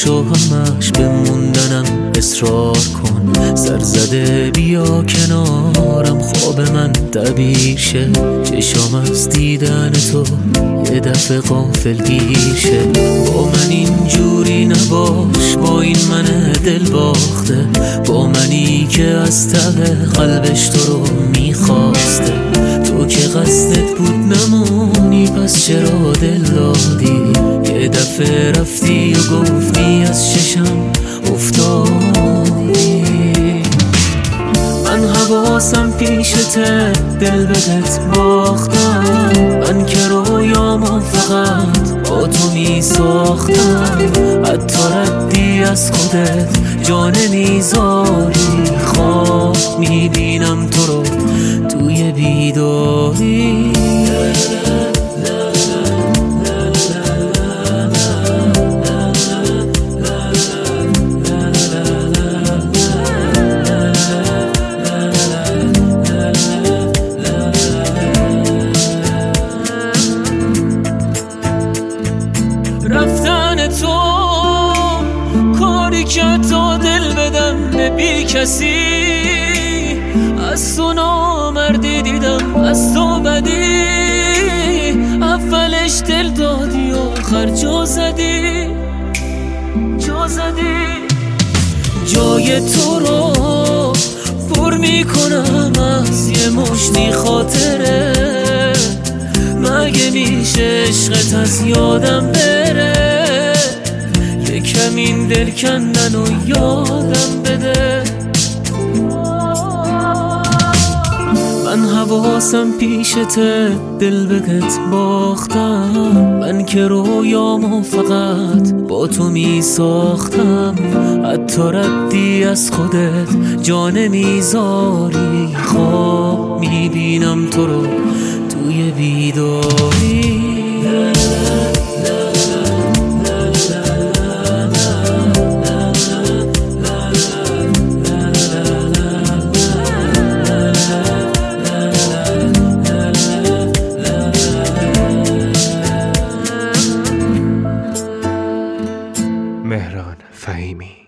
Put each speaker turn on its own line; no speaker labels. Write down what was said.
و همش بموندنم اصرار کن. سرزده بیا کنارم، خواب من تعبیر شه. چشام از دیدن تو یه دفعه غافلگیر شه. با من اینجوری نباش، با این من دل باخته، با منی که از ته قلبش تو رو میخواسته. تو که قصدت بود نمونی، پس چرا دل دادی؟ یه دفعه رفتی و گفتی از چشم افتادی. من حواسم پیشته، دل بهت باختم. من که رویامو فقط با تو می ساختم. حتی ردی از خودت جا نمیذاری. خواب میبینم تو رو توی بیداری. رفتن تو کاری که تا دل بدم به بی کسی. از تو نامردی دیدم، از تو بدی. اولش دل دادی و آخر جا زدی. جای تو رو پر میکنم از یه مشتی خاطره. مگه میشه عشقت از یادم بره؟ یکم این دل کندن و یادم بده. من حواسم پیشته، دل بهت باختم. من که رویامو فقط با تو می ساختم. حتی ردی از خودت جا نمیذاری. خواب میبینم تو رو توی بیداری.
مهران فهیمی.